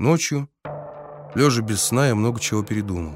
Ночью, лежа без сна, я много чего передумал.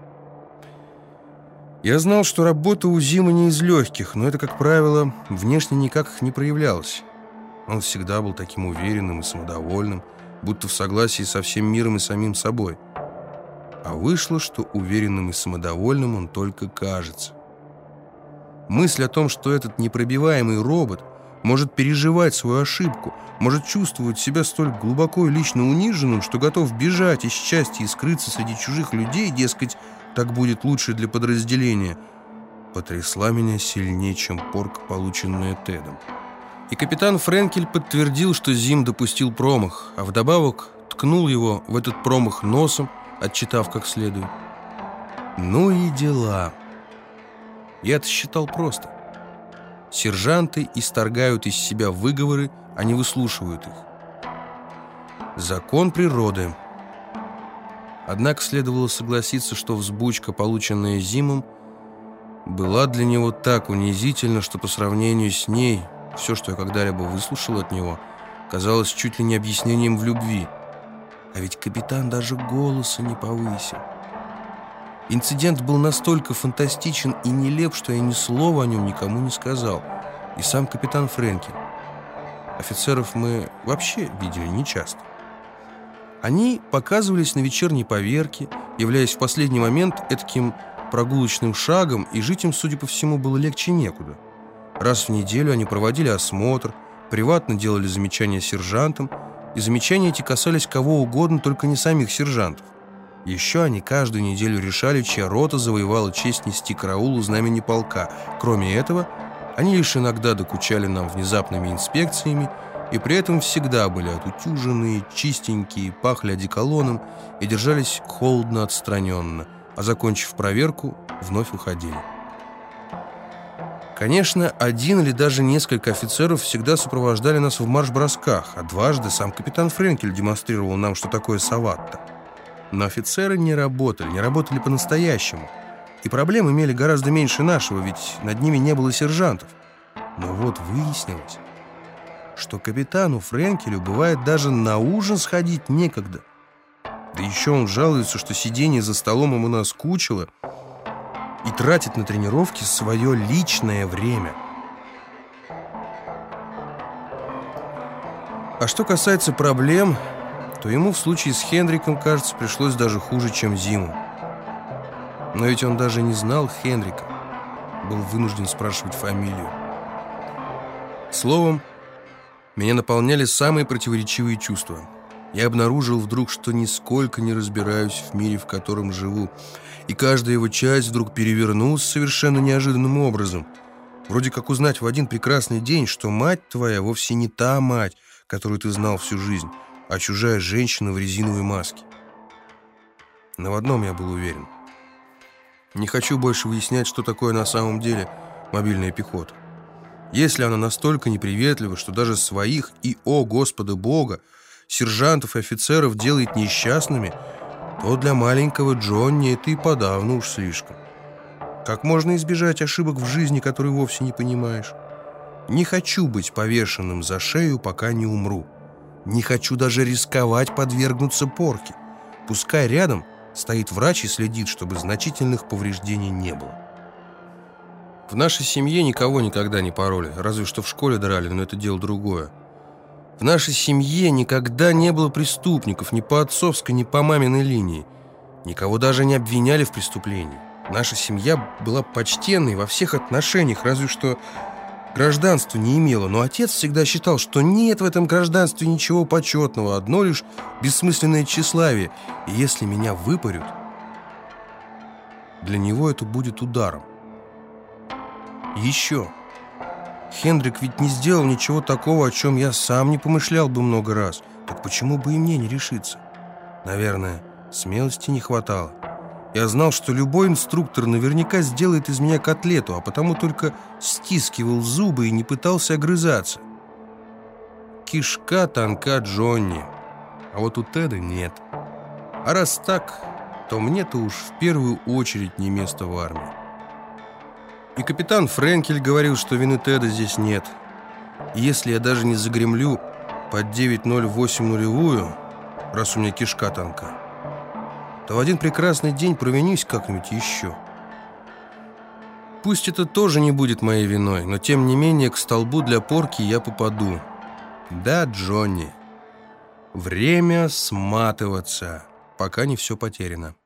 Я знал, что работа у Зима не из легких, но это, как правило, внешне никак не проявлялось. Он всегда был таким уверенным и самодовольным, будто в согласии со всем миром и самим собой. А вышло, что уверенным и самодовольным он только кажется. Мысль о том, что этот непробиваемый робот может переживать свою ошибку, может чувствовать себя столь глубоко и лично униженным, что готов бежать из счастья и скрыться среди чужих людей, дескать, так будет лучше для подразделения, потрясла меня сильнее, чем порка, полученная Тедом. И капитан Френкель подтвердил, что Зим допустил промах, а вдобавок ткнул его в этот промах носом, отчитав как следует. Ну и дела. Я-то считал просто. Сержанты исторгают из себя выговоры, а не выслушивают их. Закон природы. Однако следовало согласиться, что взбучка, полученная Зимом, была для него так унизительна, что по сравнению с ней все, что я когда-либо выслушал от него, казалось чуть ли не объяснением в любви. А ведь капитан даже голоса не повысил. Инцидент был настолько фантастичен и нелеп, что я ни слова о нем никому не сказал. И сам капитан Френкель. Офицеров мы вообще видели нечасто. Они показывались на вечерней поверке, являясь в последний момент этаким прогулочным шагом, и жить им, судя по всему, было легче некуда. Раз в неделю они проводили осмотр, приватно делали замечания сержантам, и замечания эти касались кого угодно, только не самих сержантов. Еще они каждую неделю решали, чья рота завоевала честь нести караул у знамени полка. Кроме этого, они лишь иногда докучали нам внезапными инспекциями, и при этом всегда были отутюженные, чистенькие, пахли одеколоном и держались холодно отстраненно, а, закончив проверку, вновь уходили. Конечно, один или даже несколько офицеров всегда сопровождали нас в марш-бросках, а дважды сам капитан Френкель демонстрировал нам, что такое саватта. Но офицеры не работали по-настоящему, и проблем имели гораздо меньше нашего, ведь над ними не было сержантов. Но вот выяснилось, что капитану Френкелю бывает даже на ужин сходить некогда. Да еще он жалуется, что сидение за столом ему наскучило и тратит на тренировки свое личное время. А что касается проблем, то ему в случае с Хендриком, кажется, пришлось даже хуже, чем Зиму. Но ведь он даже не знал Хендрика, был вынужден спрашивать фамилию. Словом, меня наполняли самые противоречивые чувства. Я обнаружил вдруг, что нисколько не разбираюсь в мире, в котором живу, и каждая его часть вдруг перевернулась совершенно неожиданным образом. Вроде как узнать в один прекрасный день, что мать твоя вовсе не та мать, которую ты знал всю жизнь, а чужая женщина в резиновой маске. Но в одном я был уверен. Не хочу больше выяснять, что такое на самом деле мобильная пехота. Если она настолько неприветлива, что даже своих и, о Господа Бога, сержантов и офицеров делает несчастными, то для маленького Джонни это и подавно уж слишком. Как можно избежать ошибок в жизни, которые вовсе не понимаешь? Не хочу быть повешенным за шею, пока не умру. Не хочу даже рисковать подвергнуться порке. Пускай рядом стоит врач и следит, чтобы значительных повреждений не было. В нашей семье никого никогда не пороли, разве что в школе драли, но это дело другое. В нашей семье никогда не было преступников ни по отцовской, ни по маминой линии. Никого даже не обвиняли в преступлении. Наша семья была почтенной во всех отношениях, разве что гражданства не имела. Но отец всегда считал, что нет в этом гражданстве ничего почетного, одно лишь бессмысленное тщеславие. И если меня выпарют, для него это будет ударом. Еще. Хендрик ведь не сделал ничего такого, о чем я сам не помышлял бы много раз. Так почему бы и мне не решиться? Наверное, смелости не хватало. Я знал, что любой инструктор наверняка сделает из меня котлету, а потому только стискивал зубы и не пытался огрызаться. Кишка тонка, Джонни. А вот у Теда нет. А раз так, то мне-то уж в первую очередь не место в армии. И капитан Френкель говорил, что вины Теда здесь нет. И если я даже не загремлю под 908 нулевую, раз у меня кишка тонка, то в один прекрасный день провинюсь как-нибудь еще. Пусть это тоже не будет моей виной, но тем не менее к столбу для порки я попаду. Да, Джонни, время сматываться, пока не все потеряно.